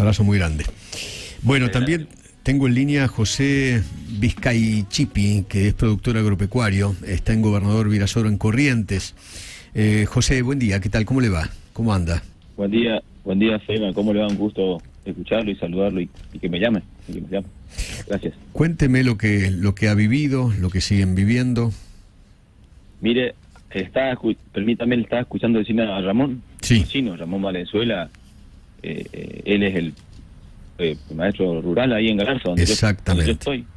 abrazo muy grande. Bueno, también tengo en línea a José Vizcaichipi, que es productor agropecuario, está en Gobernador Virasoro, en Corrientes. José, buen día, ¿qué tal? ¿Cómo le va? ¿Cómo anda? Buen día, Fema, ¿cómo le va? Un gusto escucharlo y saludarlo y que me llame, Gracias. Cuénteme lo que ha vivido, lo que siguen viviendo. Mire, permítame, estaba escuchando decir a Ramón, sí. Ramón Valenzuela, él es el maestro rural ahí en Galarza, donde Exactamente.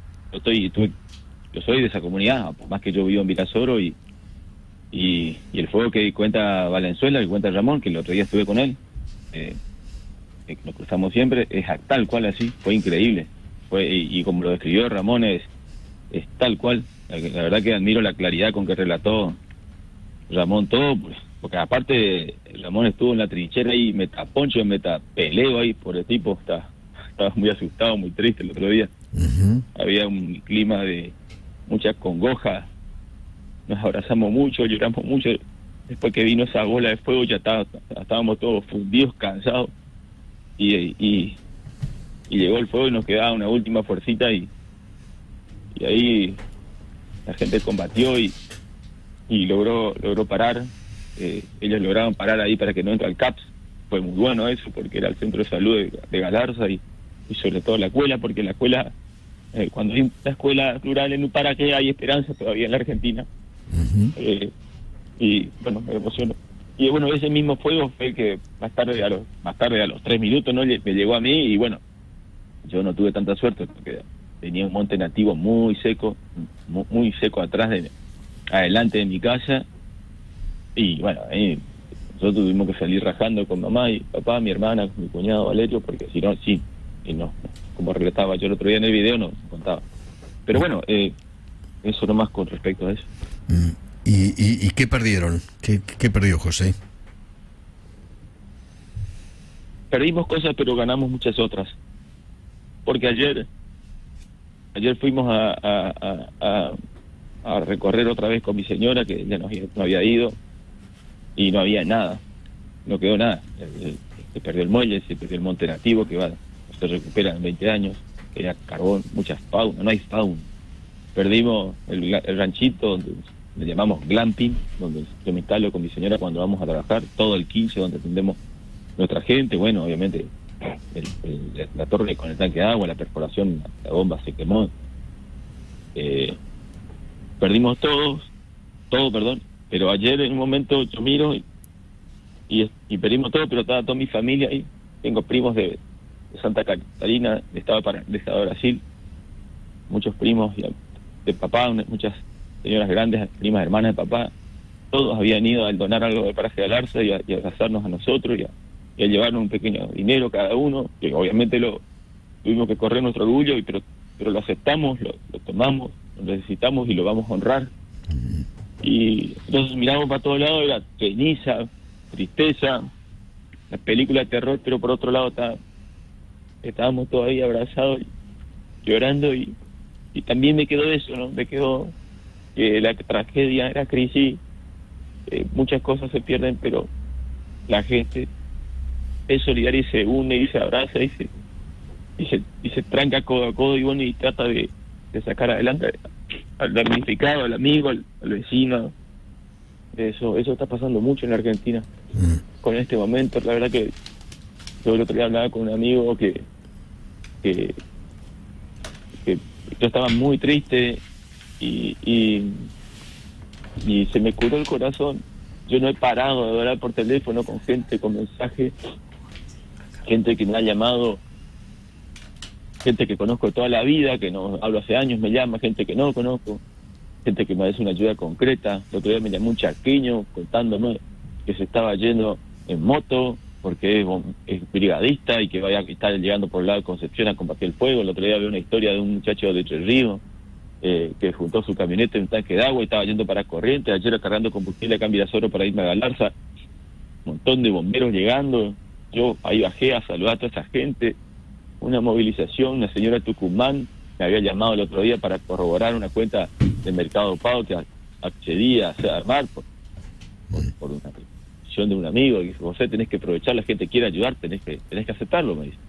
yo soy de esa comunidad, más que yo vivo en Virasoro y el fuego que cuenta Valenzuela, que cuenta Ramón, que el otro día estuve con él, nos cruzamos siempre, es tal cual así, fue increíble. Y como lo describió Ramón, es tal cual. La verdad que admiro la claridad con que relató Ramón todo, pues, porque aparte Ramón estuvo en la trinchera ahí, metaponcho, metapeleo ahí, por el tipo, estaba muy asustado, muy triste el otro día. Había un clima de mucha congoja, nos abrazamos mucho, lloramos mucho. Después que vino esa bola de fuego ya estábamos todos fundidos, cansados, y llegó el fuego y nos quedaba una última fuercita y ahí la gente combatió y logró parar. Ellos lograron parar ahí para que no entre al CAPS. Fue muy bueno eso, porque era el centro de salud de Galarza y sobre todo la escuela, porque la escuela, cuando hay una escuela rural en un paraje hay esperanza todavía en la Argentina. Y bueno, me emocionó. Y bueno, ese mismo fuego fue que más tarde a los 3 minutos me llegó a mí y bueno, yo no tuve tanta suerte porque tenía un monte nativo muy seco adelante de mi casa y bueno, ahí nosotros tuvimos que salir rajando con mamá y papá, mi hermana, mi cuñado Valerio, porque si no, como relataba yo el otro día en el video, no contaba. Pero bueno, eso nomás con respecto a eso. ¿Y qué perdieron? ¿Qué perdió José? Perdimos cosas, pero ganamos muchas otras. Porque ayer fuimos a recorrer otra vez con mi señora, que ya no había ido, y no había nada, no quedó nada. Se perdió el muelle, se perdió el monte nativo, que se recupera en 20 años, que era carbón, muchas fauna, no hay fauna. Perdimos el ranchito donde le llamamos glamping, donde yo me instalo con mi señora cuando vamos a trabajar, todo el 15 donde atendemos nuestra gente. Bueno, obviamente la torre con el tanque de agua, la perforación, la bomba se quemó. Perdimos todo, pero ayer en un momento yo miro y perdimos todo, pero estaba toda mi familia ahí. Tengo primos de Santa Catarina, de estado de Brasil, muchos primos de papá, muchas señoras grandes, primas, hermanas de papá. Todos habían ido a donar algo del paraje de Galarza y a abrazarnos a nosotros y a llevarnos un pequeño dinero cada uno, que obviamente tuvimos que correr nuestro orgullo, pero lo aceptamos, lo tomamos, lo necesitamos y lo vamos a honrar. Y entonces miramos para todos lados, era ceniza, tristeza, la película de terror, pero por otro lado estábamos todavía abrazados, llorando y también me quedó eso, ¿no? Me quedó que la tragedia, la crisis, muchas cosas se pierden, pero la gente es solidaria y se une y se abraza y se tranca codo a codo y bueno, y trata de sacar adelante al damnificado, al amigo, al vecino. Eso está pasando mucho en la Argentina con este momento. La verdad que yo el otro día hablaba con un amigo que yo estaba muy triste y se me curó el corazón. Yo no he parado de hablar por teléfono con gente, con mensajes, gente que me ha llamado, gente que conozco toda la vida, que no hablo hace años, me llama, gente que no conozco, gente que me hace una ayuda concreta. El otro día me llamó un chaqueño contándome que se estaba yendo en moto porque es brigadista y que vaya a estar llegando por el lado de Concepción a combatir el fuego. El otro día vi una historia de un muchacho de Entre Ríos que juntó su camioneta en un tanque de agua y estaba yendo para Corrientes, ayer cargando combustible acá en Virasoro para irme a Galarza. Un montón de bomberos llegando. Yo ahí bajé a saludar a toda esa gente. Una movilización, una señora de Tucumán me había llamado el otro día para corroborar una cuenta de Mercado Pago que accedía a armar por una petición de un amigo. Y dice: José, tenés que aprovechar, la gente quiere ayudar, tenés que aceptarlo, me dice.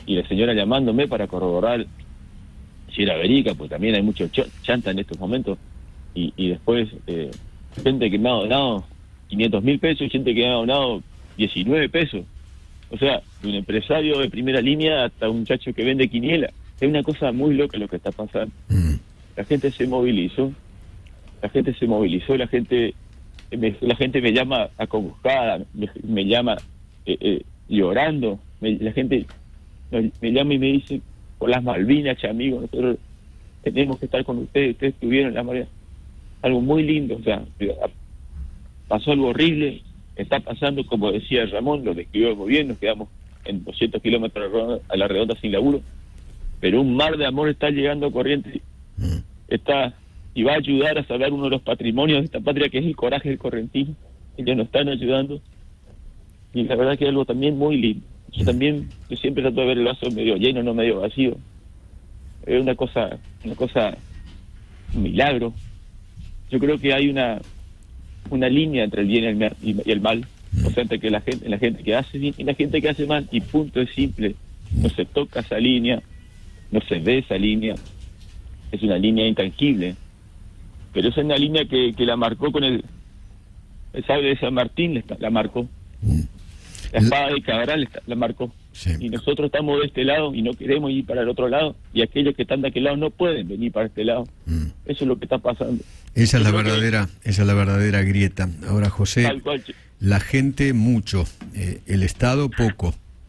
y la señora llamándome para corroborar si era verídica, pues también hay mucho chanta en estos momentos, y después gente que me ha donado 500.000 pesos y gente que me ha donado 19 pesos. O sea, de un empresario de primera línea hasta un muchacho que vende quiniela. Es una cosa muy loca lo que está pasando. La gente se movilizó, la gente me llama acongojada, me llama llorando, la gente me llama y me dice, por las Malvinas, amigos, nosotros tenemos que estar con ustedes estuvieron en la marea. Algo muy lindo, o sea, pasó algo horrible, está pasando, como decía Ramón, lo describió muy bien, nos quedamos en 200 kilómetros a la redonda sin laburo, pero un mar de amor está llegando a Corrientes, y va a ayudar a salvar uno de los patrimonios de esta patria, que es el coraje del correntino. Ellos nos están ayudando, y la verdad que es algo también muy lindo. Yo siempre trato de ver el vaso medio lleno, no medio vacío. Es una cosa, un milagro. Yo creo que hay una línea entre el bien y el mal. O sea, entre que la gente que hace bien y la gente que hace mal, y punto, es simple. No se toca esa línea, no se ve esa línea. Es una línea intangible. Pero esa es una línea que la marcó con el sable de San Martín, la marcó. La espada de Cabral la marcó. Sí. Y nosotros estamos de este lado y no queremos ir para el otro lado, y aquellos que están de aquel lado no pueden venir para este lado. Eso es lo que está pasando. Esa es la verdadera grieta. Ahora, José, la gente mucho, el Estado poco.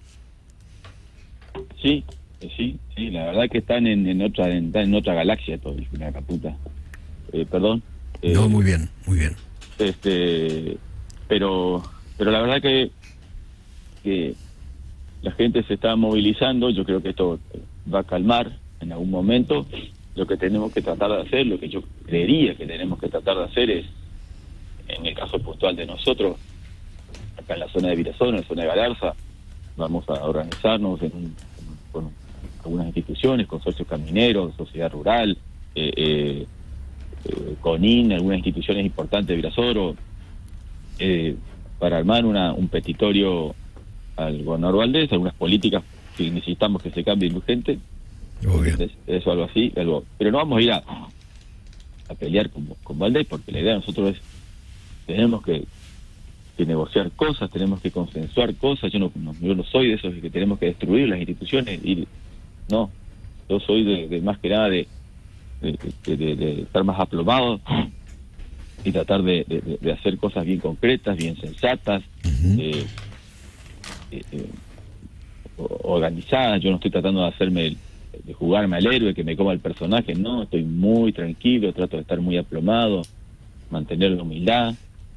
Sí, la verdad que están en otra galaxia todo, una caputa. Perdón. No, muy bien. Pero la verdad que la gente se está movilizando. Yo creo que esto va a calmar en algún momento. Lo que tenemos que tratar de hacer, lo que yo creería que tenemos que tratar de hacer es, en el caso puntual de nosotros, acá en la zona de Virasoro, en la zona de Galarza, vamos a organizarnos con algunas instituciones, consorcios camineros, sociedad rural, CONIN, algunas instituciones importantes de Virasoro, para armar un petitorio al gobernador Valdés, algunas políticas que necesitamos que se cambien urgente. Eso, algo así, pero no vamos a ir a pelear con Valdés, porque la idea de nosotros es, tenemos que negociar cosas, tenemos que consensuar cosas. Yo no soy de esos que tenemos que destruir las instituciones, no, yo soy de más que nada de estar más aplomado y tratar de hacer cosas bien concretas, bien sensatas, organizadas. Yo no estoy tratando de jugarme al héroe, que me coma el personaje, no, estoy muy tranquilo, trato de estar muy aplomado, mantener la humildad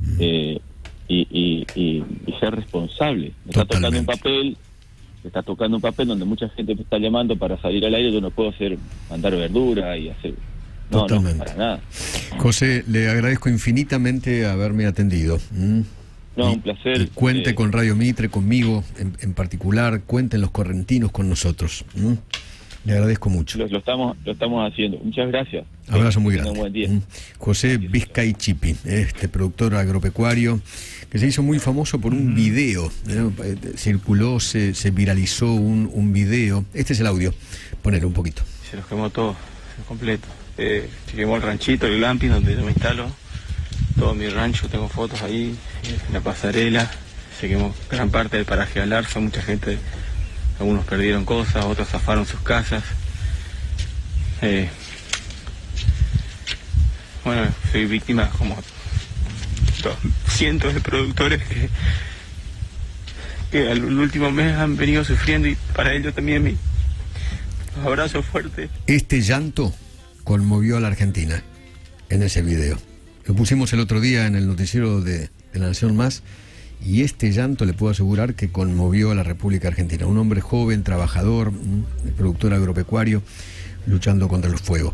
y ser responsable. Me está tocando un papel donde mucha gente me está llamando para salir al aire. Yo no puedo mandar verdura y hacer... No, para nada. José, le agradezco infinitamente haberme atendido. Un placer. Y cuente con Radio Mitre, conmigo en particular, cuenten los correntinos con nosotros. Le agradezco mucho. Lo estamos haciendo. Muchas gracias. Abrazo muy grande. Un buen día. José Vizcaichipi, productor agropecuario, que se hizo muy famoso por un video. Circuló, se viralizó un video. Este es el audio. Ponelo un poquito. Se los quemó todo, completo. Se quemó el ranchito, el glamping donde yo me instalo. Todo mi rancho, tengo fotos ahí, la pasarela. Se quemó gran parte del paraje Galarza. Mucha gente, algunos perdieron cosas, otros zafaron sus casas. Bueno, soy víctima como cientos de productores que al último mes han venido sufriendo, y para ello también mi abrazo fuerte. Este llanto conmovió a la Argentina en ese video. Lo pusimos el otro día en el noticiero de La Nación Más, y este llanto le puedo asegurar que conmovió a la República Argentina. Un hombre joven, trabajador, productor agropecuario, luchando contra el fuego.